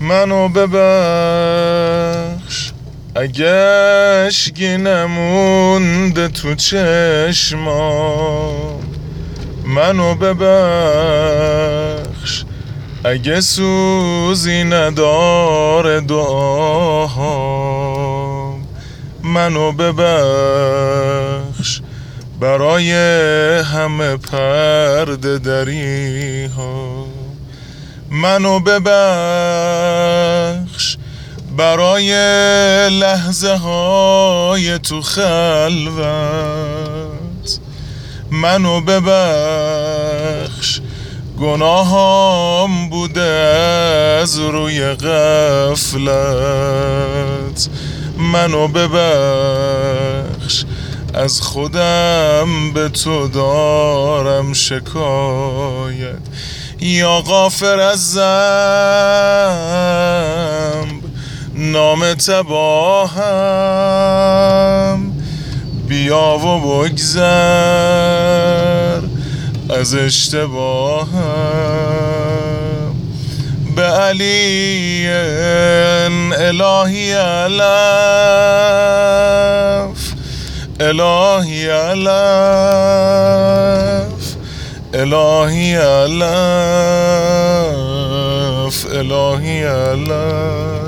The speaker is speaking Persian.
منو ببخش اگه اشکی نمونده تو چشمام، منو ببخش اگه سوزی نداره دعاهام، منو ببخش برای همه پرده دری ها، منو ببخش برای لحظه های تو خلوت، منو ببخش گناهام بوده از روی غفلت، منو ببخش از خودم به تو دارم شکایت، یا غافر از ذنب نام تباهم، بیا و بگذر از اشتباهم، به علی الهی علف، الهی علف، الهی علف، الهی علف.